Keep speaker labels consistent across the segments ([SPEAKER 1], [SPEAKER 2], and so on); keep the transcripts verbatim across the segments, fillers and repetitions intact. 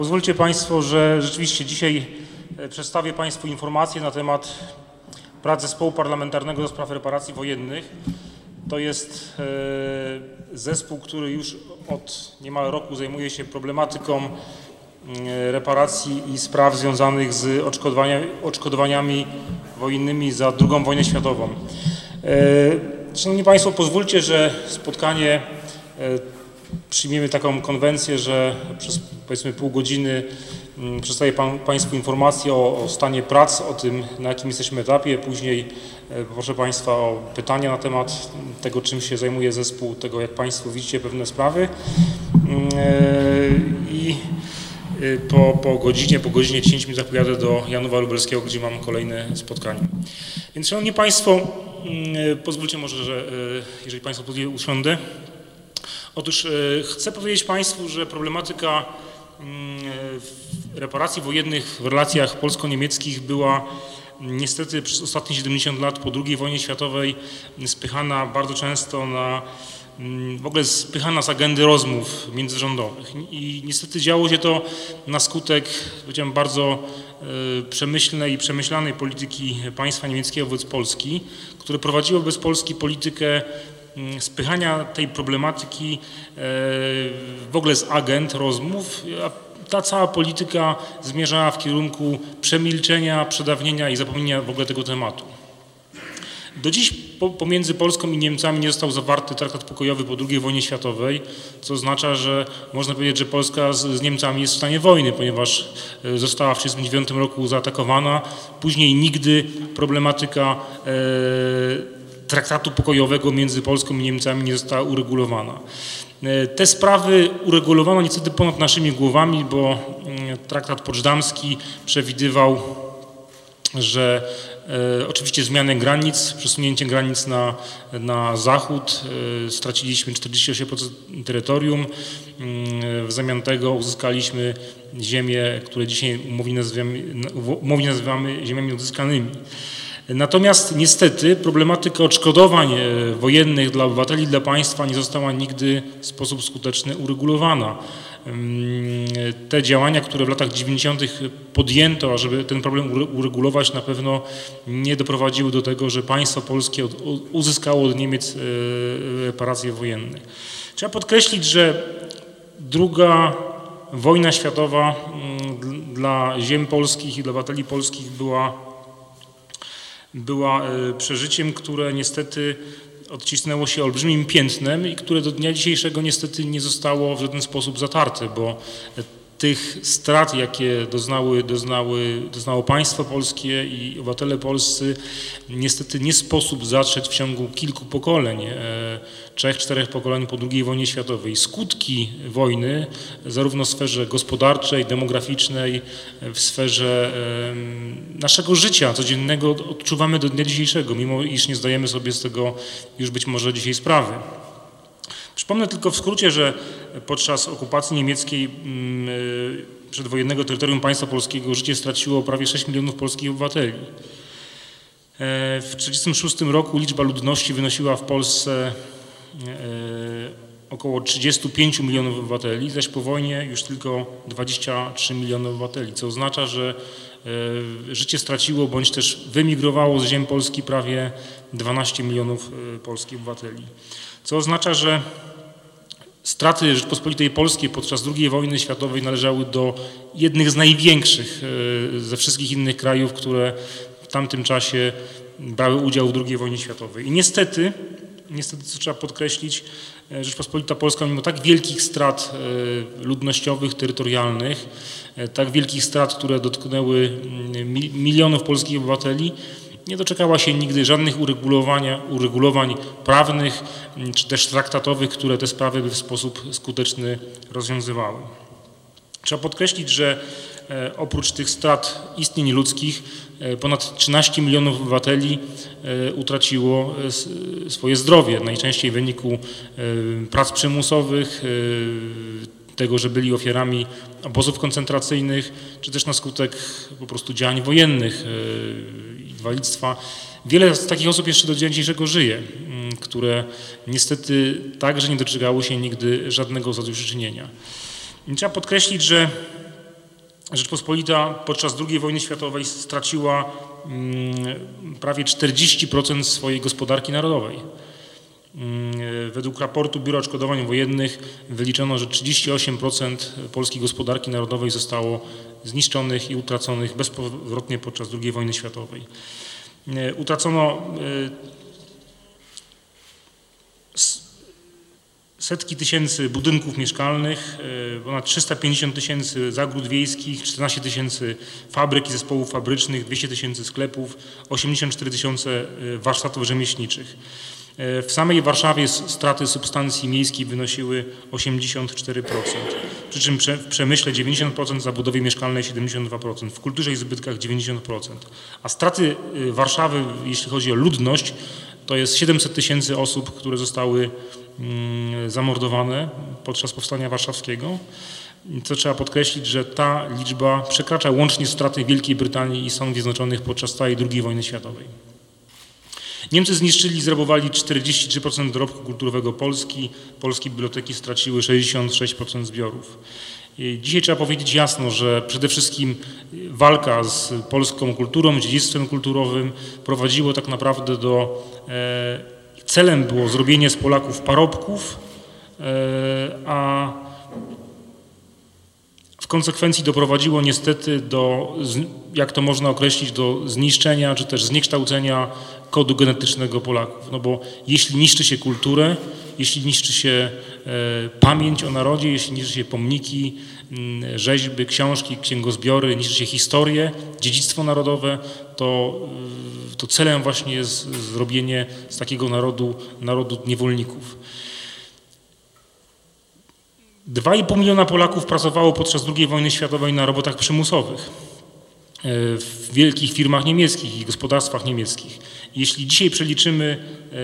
[SPEAKER 1] Pozwólcie Państwo, że rzeczywiście dzisiaj przedstawię Państwu informację na temat prac Zespołu Parlamentarnego do Spraw Reparacji Wojennych. To jest zespół, który już od niemal roku zajmuje się problematyką reparacji i spraw związanych z odszkodowaniami, odszkodowaniami wojennymi za drugą wojnę światową. Szanowni Państwo, pozwólcie, że spotkanie przyjmiemy taką konwencję, że przez powiedzmy pół godziny przedstawię pan, Państwu informację o, o stanie prac, o tym, na jakim jesteśmy etapie. Później poproszę Państwa o pytania na temat tego, czym się zajmuje zespół, tego, jak Państwo widzicie pewne sprawy. I po, po godzinie, po godzinie dziesięć minut pojadę do Janowa Lubelskiego, gdzie mam kolejne spotkanie. Więc Szanowni Państwo, pozwólcie może, że jeżeli Państwo pozwolą, usiądę. Otóż chcę powiedzieć Państwu, że problematyka reparacji wojennych w relacjach polsko-niemieckich była niestety przez ostatnie siedemdziesiąt lat po drugiej wojnie światowej spychana bardzo często na, w ogóle spychana z agendy rozmów międzyrządowych. I niestety działo się to na skutek, powiedziałem, bardzo przemyślnej i przemyślanej polityki państwa niemieckiego wobec Polski, które prowadziło wobec Polski politykę spychania tej problematyki w ogóle z agend rozmów, a ta cała polityka zmierzała w kierunku przemilczenia, przedawnienia i zapomnienia w ogóle tego tematu. Do dziś pomiędzy Polską i Niemcami nie został zawarty traktat pokojowy po drugiej wojnie światowej, co oznacza, że można powiedzieć, że Polska z, z Niemcami jest w stanie wojny, ponieważ została w tysiąc dziewięćset trzydziestym dziewiątym roku zaatakowana. Później nigdy problematyka e, traktatu pokojowego między Polską i Niemcami nie została uregulowana. Te sprawy uregulowano niestety ponad naszymi głowami, bo traktat poczdamski przewidywał, że e, oczywiście zmianę granic, przesunięcie granic na, na zachód, e, straciliśmy czterdzieści osiem procent terytorium, e, w zamian tego uzyskaliśmy ziemie, które dzisiaj umownie nazywamy, umownie nazywamy ziemiami odzyskanymi. Natomiast niestety problematyka odszkodowań wojennych dla obywateli, dla państwa nie została nigdy w sposób skuteczny uregulowana. Te działania, które w latach dziewięćdziesiątych podjęto, ażeby ten problem uregulować, na pewno nie doprowadziły do tego, że państwo polskie uzyskało od Niemiec reparacje wojenne. Trzeba podkreślić, że druga wojna światowa dla ziem polskich i dla obywateli polskich była była przeżyciem, które niestety odcisnęło się olbrzymim piętnem i które do dnia dzisiejszego niestety nie zostało w żaden sposób zatarte, bo tych strat, jakie doznały, doznały, doznało państwo polskie i obywatele polscy, niestety nie sposób zatrzeć w ciągu kilku pokoleń, trzech, czterech pokoleń po drugiej wojnie światowej. Skutki wojny, zarówno w sferze gospodarczej, demograficznej, w sferze naszego życia codziennego odczuwamy do dnia dzisiejszego, mimo iż nie zdajemy sobie z tego już być może dzisiaj sprawy. Przypomnę tylko w skrócie, że podczas okupacji niemieckiej przedwojennego terytorium państwa polskiego życie straciło prawie sześć milionów polskich obywateli. W tysiąc dziewięćset trzydziestym szóstym roku liczba ludności wynosiła w Polsce około trzydzieści pięć milionów obywateli, zaś po wojnie już tylko dwadzieścia trzy miliony obywateli, co oznacza, że życie straciło bądź też wymigrowało z ziem Polski prawie dwanaście milionów polskich obywateli. Co oznacza, że straty Rzeczypospolitej Polskiej podczas drugiej wojny światowej należały do jednych z największych ze wszystkich innych krajów, które w tamtym czasie brały udział w drugiej wojnie światowej. I niestety, niestety co trzeba podkreślić, Rzeczypospolita Polska mimo tak wielkich strat ludnościowych, terytorialnych, tak wielkich strat, które dotknęły milionów polskich obywateli, nie doczekała się nigdy żadnych uregulowania, uregulowań prawnych czy też traktatowych, które te sprawy by w sposób skuteczny rozwiązywały. Trzeba podkreślić, że oprócz tych strat istnień ludzkich ponad trzynaście milionów obywateli utraciło swoje zdrowie, najczęściej w wyniku prac przymusowych, tego, że byli ofiarami obozów koncentracyjnych, czy też na skutek po prostu działań wojennych, inwalidztwa. Wiele z takich osób jeszcze do dnia dzisiejszego żyje, które niestety także nie doczekały się nigdy żadnego zadośćuczynienia. I trzeba podkreślić, że Rzeczpospolita podczas drugiej wojny światowej straciła prawie czterdzieści procent swojej gospodarki narodowej. Według raportu Biura Odszkodowań Wojennych wyliczono, że trzydzieści osiem procent polskiej gospodarki narodowej zostało zniszczonych i utraconych bezpowrotnie podczas drugiej wojny światowej. Utracono setki tysięcy budynków mieszkalnych, ponad trzysta pięćdziesiąt tysięcy zagród wiejskich, czternaście tysięcy fabryk i zespołów fabrycznych, dwieście tysięcy sklepów, osiemdziesiąt cztery tysiące warsztatów rzemieślniczych. W samej Warszawie straty substancji miejskiej wynosiły osiemdziesiąt cztery procent, przy czym w przemyśle dziewięćdziesiąt procent, zabudowie mieszkalnej siedemdziesiąt dwa procent, w kulturze i zbytkach dziewięćdziesiąt procent. A straty Warszawy, jeśli chodzi o ludność, to jest siedemset tysięcy osób, które zostały zamordowane podczas Powstania Warszawskiego. Co trzeba podkreślić, że ta liczba przekracza łącznie straty Wielkiej Brytanii i Stanów Zjednoczonych podczas całej drugiej wojny światowej. Niemcy zniszczyli i zrabowali czterdzieści trzy procent dorobku kulturowego Polski. Polskie biblioteki straciły sześćdziesiąt sześć procent zbiorów. Dzisiaj trzeba powiedzieć jasno, że przede wszystkim walka z polską kulturą, dziedzictwem kulturowym prowadziło tak naprawdę do, e, celem było zrobienie z Polaków parobków, e, a w konsekwencji doprowadziło niestety do, jak to można określić, do zniszczenia czy też zniekształcenia kodu genetycznego Polaków. No bo jeśli niszczy się kulturę, jeśli niszczy się e, pamięć o narodzie, jeśli niszczy się pomniki, m, rzeźby, książki, księgozbiory, niszczy się historię, dziedzictwo narodowe, to, y, to celem właśnie jest zrobienie z takiego narodu, narodu niewolników. dwa i pół miliona Polaków pracowało podczas drugiej wojny światowej na robotach przymusowych w wielkich firmach niemieckich i gospodarstwach niemieckich. Jeśli dzisiaj przeliczymy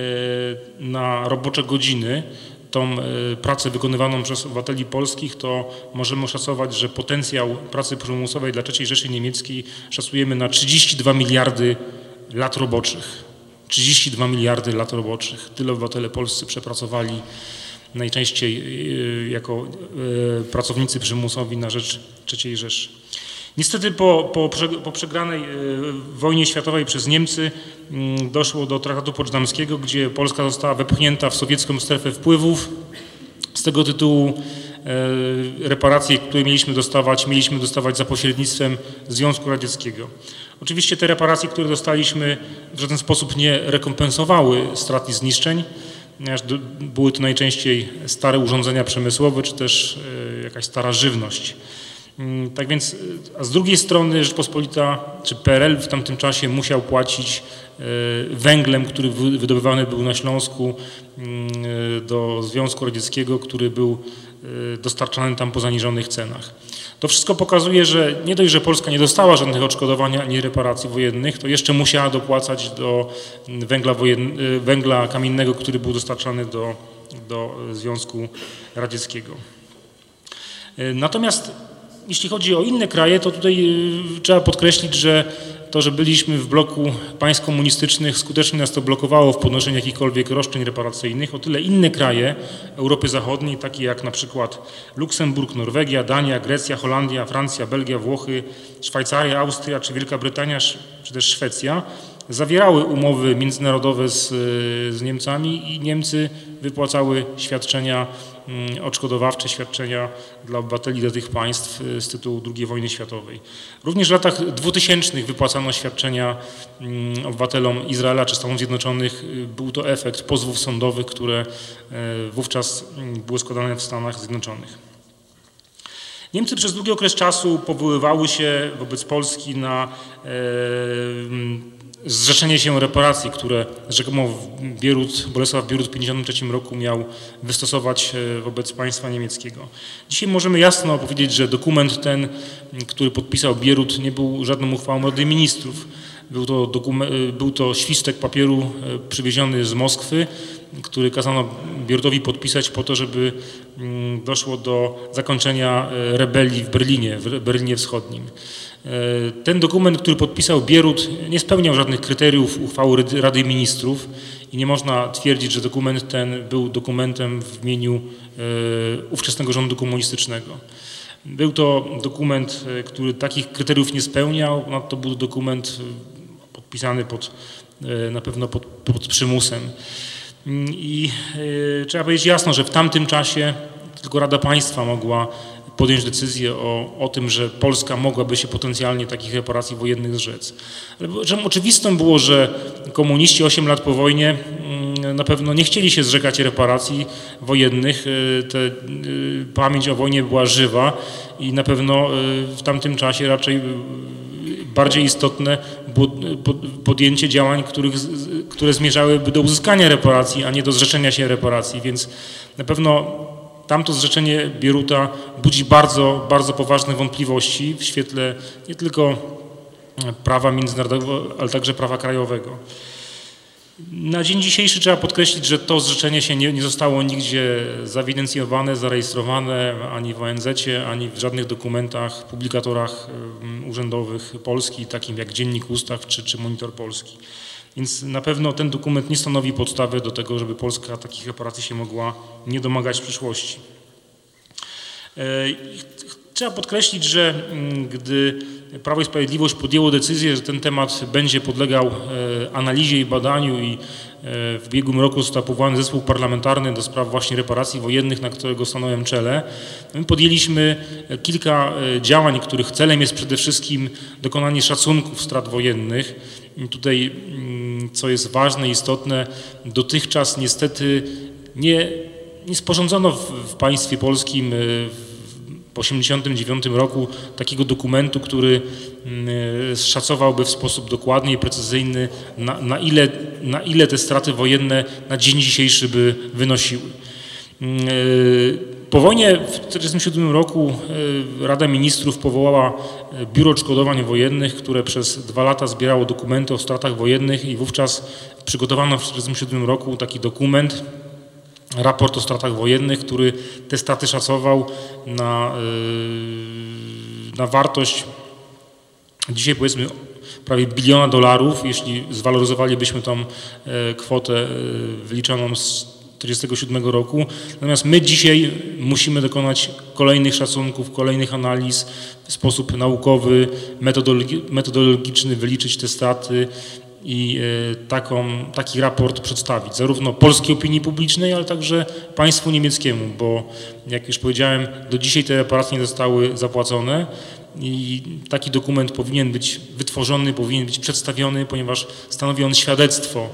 [SPEAKER 1] na robocze godziny tą pracę wykonywaną przez obywateli polskich, to możemy oszacować, że potencjał pracy przymusowej dla trzeciej Rzeszy Niemieckiej szacujemy na trzydzieści dwa miliardy lat roboczych. trzydzieści dwa miliardy lat roboczych. Tyle obywatele polscy przepracowali najczęściej jako pracownicy przymusowi na rzecz trzeciej Rzeszy. Niestety po, po, po przegranej wojnie światowej przez Niemcy doszło do traktatu poczdamskiego, gdzie Polska została wepchnięta w sowiecką strefę wpływów. Z tego tytułu reparacje, które mieliśmy dostawać, mieliśmy dostawać za pośrednictwem Związku Radzieckiego. Oczywiście te reparacje, które dostaliśmy, w żaden sposób nie rekompensowały strat i zniszczeń. Były to najczęściej stare urządzenia przemysłowe, czy też jakaś stara żywność. Tak więc, a z drugiej strony Rzeczpospolita, czy P R L w tamtym czasie musiał płacić węglem, który wydobywany był na Śląsku do Związku Radzieckiego, który był dostarczany tam po zaniżonych cenach. To wszystko pokazuje, że nie dość, że Polska nie dostała żadnych odszkodowań ani reparacji wojennych, to jeszcze musiała dopłacać do węgla, wojen... węgla kamiennego, który był dostarczany do, do Związku Radzieckiego. Natomiast jeśli chodzi o inne kraje, to tutaj trzeba podkreślić, że to, że byliśmy w bloku państw komunistycznych, skutecznie nas to blokowało w podnoszeniu jakichkolwiek roszczeń reparacyjnych. O tyle inne kraje Europy Zachodniej, takie jak na przykład Luksemburg, Norwegia, Dania, Grecja, Holandia, Francja, Belgia, Włochy, Szwajcaria, Austria czy Wielka Brytania, czy też Szwecja, zawierały umowy międzynarodowe z, z Niemcami i Niemcy wypłacały świadczenia odszkodowawcze, świadczenia dla obywateli do tych państw z tytułu drugiej wojny światowej. Również w latach dwutysięcznych wypłacano świadczenia obywatelom Izraela czy Stanów Zjednoczonych. Był to efekt pozwów sądowych, które wówczas były składane w Stanach Zjednoczonych. Niemcy przez długi okres czasu powoływały się wobec Polski na e, zrzeczenie się reparacji, które rzekomo Bierut, Bolesław Bierut w tysiąc dziewięćset pięćdziesiątym trzecim roku miał wystosować wobec państwa niemieckiego. Dzisiaj możemy jasno powiedzieć, że dokument ten, który podpisał Bierut, nie był żadną uchwałą Rady Ministrów. Był to, był to świstek papieru przywieziony z Moskwy, który kazano Bierutowi podpisać po to, żeby doszło do zakończenia rebelii w Berlinie, w Berlinie Wschodnim. Ten dokument, który podpisał Bierut, nie spełniał żadnych kryteriów uchwały Rady Ministrów i nie można twierdzić, że dokument ten był dokumentem w imieniu ówczesnego rządu komunistycznego. Był to dokument, który takich kryteriów nie spełniał, no to był dokument podpisany pod, na pewno pod, pod przymusem. I y, trzeba powiedzieć jasno, że w tamtym czasie tylko Rada Państwa mogła podjąć decyzję o, o tym, że Polska mogłaby się potencjalnie takich reparacji wojennych zrzec. Ale że oczywistą było, że komuniści osiem lat po wojnie y, na pewno nie chcieli się zrzekać reparacji wojennych. Y, te, y, pamięć o wojnie była żywa i na pewno y, w tamtym czasie raczej y, bardziej istotne było podjęcie działań, których, które zmierzałyby do uzyskania reparacji, a nie do zrzeczenia się reparacji, więc na pewno tamto zrzeczenie Bieruta budzi bardzo, bardzo poważne wątpliwości w świetle nie tylko prawa międzynarodowego, ale także prawa krajowego. Na dzień dzisiejszy trzeba podkreślić, że to zrzeczenie się nie, nie zostało nigdzie zaewidencjonowane, zarejestrowane ani w O N Z-cie, ani w żadnych dokumentach, publikatorach urzędowych Polski, takim jak Dziennik Ustaw czy, czy Monitor Polski. Więc na pewno ten dokument nie stanowi podstawy do tego, żeby Polska takich reparacji się mogła nie domagać w przyszłości. Trzeba podkreślić, że gdy Prawo i Sprawiedliwość podjęło decyzję, że ten temat będzie podlegał analizie i badaniu i w ubiegłym roku został powołany zespół parlamentarny do spraw właśnie reparacji wojennych, na którego stanąłem czele, my podjęliśmy kilka działań, których celem jest przede wszystkim dokonanie szacunków strat wojennych. I tutaj, co jest ważne i istotne, dotychczas niestety nie, nie sporządzono w, w państwie polskim w W tysiąc dziewięćset osiemdziesiątym dziewiątym roku takiego dokumentu, który szacowałby w sposób dokładny i precyzyjny, na, na, ile, na ile te straty wojenne na dzień dzisiejszy by wynosiły. Po wojnie w tysiąc dziewięćset czterdziestym siódmym roku Rada Ministrów powołała Biuro Odszkodowań Wojennych, które przez dwa lata zbierało dokumenty o stratach wojennych i wówczas przygotowano w tysiąc dziewięćset czterdziestym siódmym roku taki dokument, raport o stratach wojennych, który te straty szacował na, na wartość dzisiaj powiedzmy prawie biliona dolarów, jeśli zwaloryzowalibyśmy tą kwotę wyliczoną z tysiąc dziewięćset czterdziestego siódmego roku. Natomiast my dzisiaj musimy dokonać kolejnych szacunków, kolejnych analiz w sposób naukowy, metodologi metodologiczny, wyliczyć te straty i taką, taki raport przedstawić zarówno polskiej opinii publicznej, ale także państwu niemieckiemu, bo jak już powiedziałem, do dzisiaj te reparacje nie zostały zapłacone i taki dokument powinien być wytworzony, powinien być przedstawiony, ponieważ stanowi on świadectwo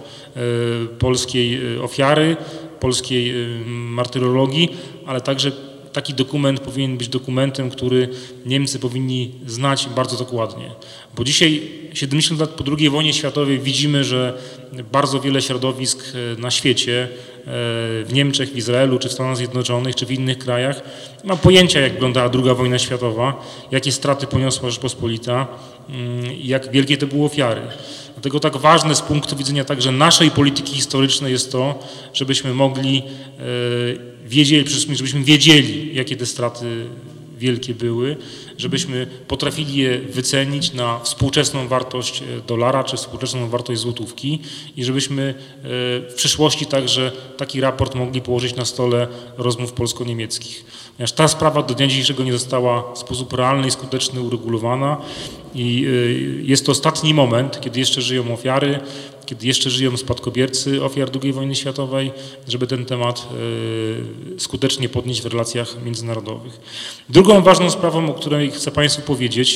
[SPEAKER 1] polskiej ofiary, polskiej martyrologii, ale także taki dokument powinien być dokumentem, który Niemcy powinni znać bardzo dokładnie. Bo dzisiaj, siedemdziesiąt lat po drugiej wojnie światowej, widzimy, że bardzo wiele środowisk na świecie, w Niemczech, w Izraelu, czy w Stanach Zjednoczonych, czy w innych krajach, ma pojęcia, jak wyglądała druga wojna światowa, jakie straty poniosła Rzeczpospolita i jak wielkie to były ofiary. Dlatego tak ważne z punktu widzenia także naszej polityki historycznej jest to, żebyśmy mogli wiedzieli, żebyśmy wiedzieli, jakie te straty wielkie były, żebyśmy potrafili je wycenić na współczesną wartość dolara czy współczesną wartość złotówki i żebyśmy w przyszłości także taki raport mogli położyć na stole rozmów polsko-niemieckich. Ponieważ ta sprawa do dnia dzisiejszego nie została w sposób realny i skuteczny uregulowana i jest to ostatni moment, kiedy jeszcze żyją ofiary, kiedy jeszcze żyją spadkobiercy ofiar drugiej wojny światowej, żeby ten temat skutecznie podnieść w relacjach międzynarodowych. Drugą ważną sprawą, o której chcę Państwu powiedzieć,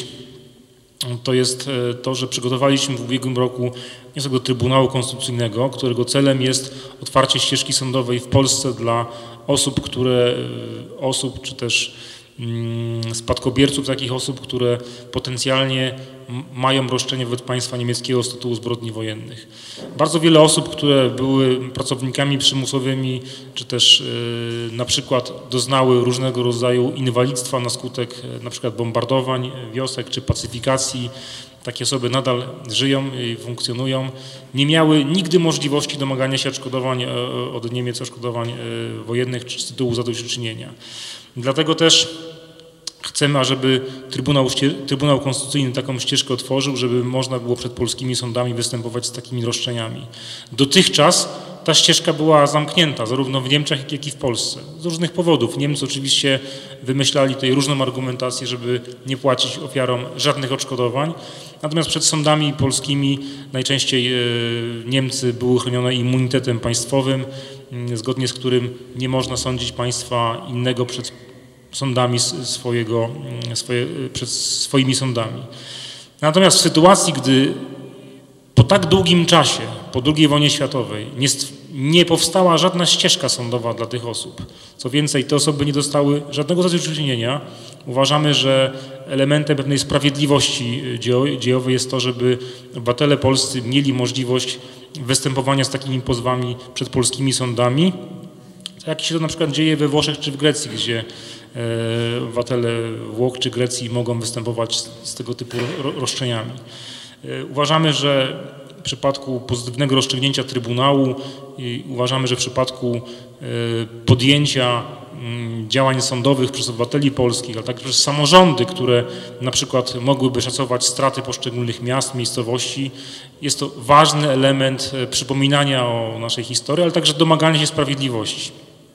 [SPEAKER 1] to jest to, że przygotowaliśmy w ubiegłym roku wniosek do Trybunału Konstytucyjnego, którego celem jest otwarcie ścieżki sądowej w Polsce dla osób, które, osób czy też spadkobierców takich osób, które potencjalnie mają roszczenie wobec państwa niemieckiego z tytułu zbrodni wojennych. Bardzo wiele osób, które były pracownikami przymusowymi, czy też yy, na przykład doznały różnego rodzaju inwalidztwa na skutek yy, na przykład bombardowań wiosek czy pacyfikacji, takie osoby nadal żyją i funkcjonują, nie miały nigdy możliwości domagania się odszkodowań yy, od Niemiec, odszkodowań yy, wojennych czy z tytułu zadośćuczynienia. Dlatego też chcemy, ażeby Trybunał, Trybunał Konstytucyjny taką ścieżkę otworzył, żeby można było przed polskimi sądami występować z takimi roszczeniami. Dotychczas ta ścieżka była zamknięta zarówno w Niemczech, jak i w Polsce. Z różnych powodów. Niemcy oczywiście wymyślali tutaj różną argumentację, żeby nie płacić ofiarom żadnych odszkodowań. Natomiast przed sądami polskimi najczęściej Niemcy były chronione immunitetem państwowym, zgodnie z którym nie można sądzić państwa innego przed sądami swojego, swoje, przed swoimi sądami. Natomiast w sytuacji, gdy po tak długim czasie, po drugiej wojnie światowej, nie, nie powstała żadna ścieżka sądowa dla tych osób, co więcej, te osoby nie dostały żadnego zadośćuczynienia, uważamy, że elementem pewnej sprawiedliwości dziejowej jest to, żeby obywatele polscy mieli możliwość występowania z takimi pozwami przed polskimi sądami, jak się to na przykład dzieje we Włoszech czy w Grecji, gdzie obywatele Włoch czy Grecji mogą występować z tego typu roszczeniami. Uważamy, że w przypadku pozytywnego rozstrzygnięcia Trybunału i uważamy, że w przypadku podjęcia działań sądowych przez obywateli polskich, ale także przez samorządy, które na przykład mogłyby szacować straty poszczególnych miast, miejscowości, jest to ważny element przypominania o naszej historii, ale także domagania się sprawiedliwości.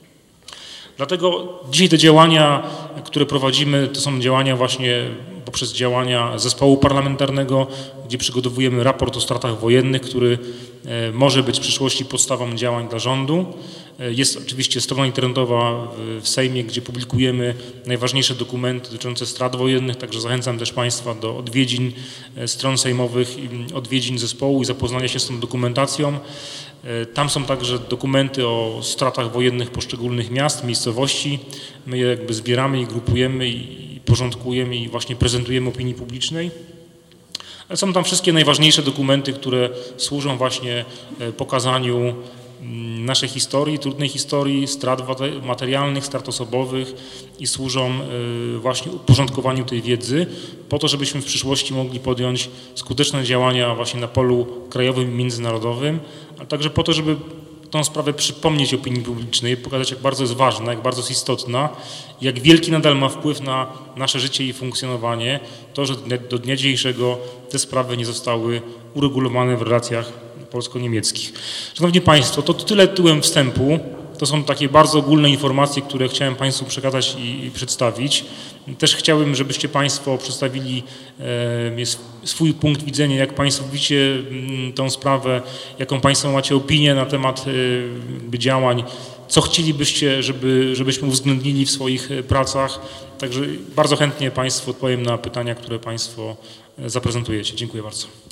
[SPEAKER 1] Dlatego dzisiaj te działania, które prowadzimy, to są działania właśnie poprzez działania zespołu parlamentarnego, gdzie przygotowujemy raport o stratach wojennych, który może być w przyszłości podstawą działań dla rządu. Jest oczywiście strona internetowa w Sejmie, gdzie publikujemy najważniejsze dokumenty dotyczące strat wojennych, także zachęcam też Państwa do odwiedzin stron sejmowych, odwiedzin zespołu i zapoznania się z tą dokumentacją. Tam są także dokumenty o stratach wojennych poszczególnych miast, miejscowości. My je jakby zbieramy i grupujemy i porządkujemy i właśnie prezentujemy opinii publicznej. Ale są tam wszystkie najważniejsze dokumenty, które służą właśnie pokazaniu naszej historii, trudnej historii, strat materialnych, strat osobowych i służą właśnie uporządkowaniu tej wiedzy po to, żebyśmy w przyszłości mogli podjąć skuteczne działania właśnie na polu krajowym i międzynarodowym, ale także po to, żeby tą sprawę przypomnieć opinii publicznej, pokazać, jak bardzo jest ważna, jak bardzo jest istotna, jak wielki nadal ma wpływ na nasze życie i funkcjonowanie, to, że do dnia dzisiejszego te sprawy nie zostały uregulowane w relacjach polsko-niemieckich. Szanowni Państwo, to tyle tytułem wstępu. To są takie bardzo ogólne informacje, które chciałem Państwu przekazać i, i przedstawić. Też chciałbym, żebyście Państwo przedstawili e, swój punkt widzenia, jak Państwo widzicie m, tą sprawę, jaką Państwo macie opinię na temat e, działań, co chcielibyście, żeby, żebyśmy uwzględnili w swoich pracach. Także bardzo chętnie Państwu odpowiem na pytania, które Państwo zaprezentujecie. Dziękuję bardzo.